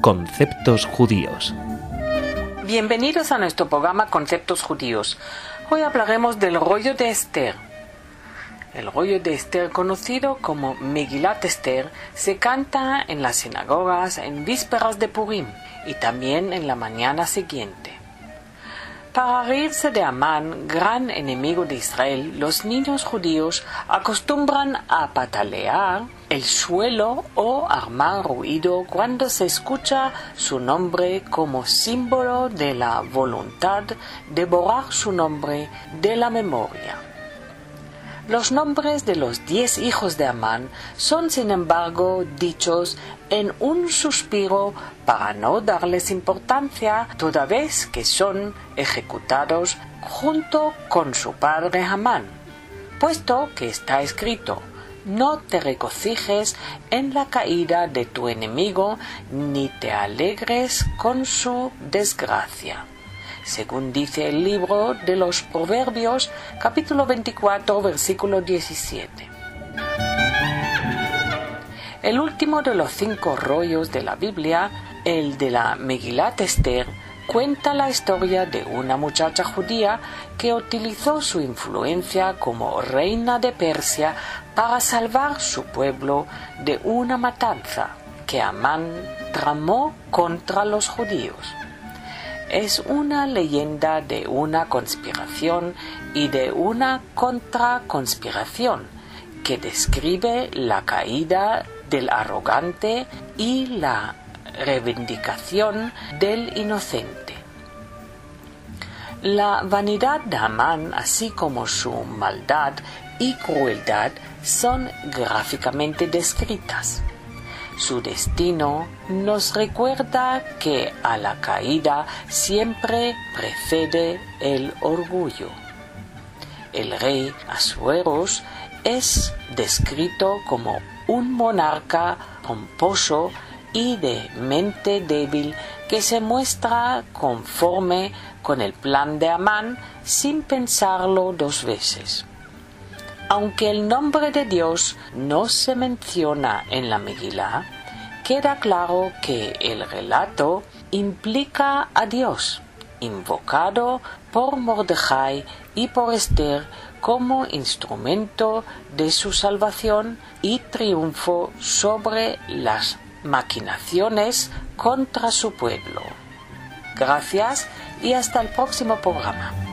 Conceptos judíos. Bienvenidos a nuestro programa Conceptos judíos. Hoy hablaremos del rollo de Esther. El rollo de Esther, conocido como Megilat Esther, se canta en las sinagogas en vísperas de Purim y también en la mañana siguiente. Para reírse de Amán, gran enemigo de Israel, los niños judíos acostumbran a patalear el suelo o armar ruido cuando se escucha su nombre como símbolo de la voluntad de borrar su nombre de la memoria. Los nombres de los 10 hijos de Amán son, sin embargo, dichos en un suspiro para no darles importancia, toda vez que son ejecutados junto con su padre Amán, puesto que está escrito: no te regocijes en la caída de tu enemigo, ni te alegres con su desgracia, según dice el libro de los Proverbios, capítulo 24, versículo 17. El último de los 5 rollos de la Biblia, el de la Megilat Esther, cuenta la historia de una muchacha judía que utilizó su influencia como reina de Persia para salvar su pueblo de una matanza que Amán tramó contra los judíos. Es una leyenda de una conspiración y de una contraconspiración que describe la caída del arrogante y la reivindicación del inocente. La vanidad de Amán, así como su maldad y crueldad, son gráficamente descritas. Su destino nos recuerda que a la caída siempre precede el orgullo. El rey Asuerós es descrito como un monarca pomposo y de mente débil que se muestra conforme con el plan de Amán sin pensarlo 2 veces. Aunque el nombre de Dios no se menciona en la Megilá, queda claro que el relato implica a Dios, invocado por Mordejai y por Esther como instrumento de su salvación y triunfo sobre las maquinaciones contra su pueblo. Gracias y hasta el próximo programa.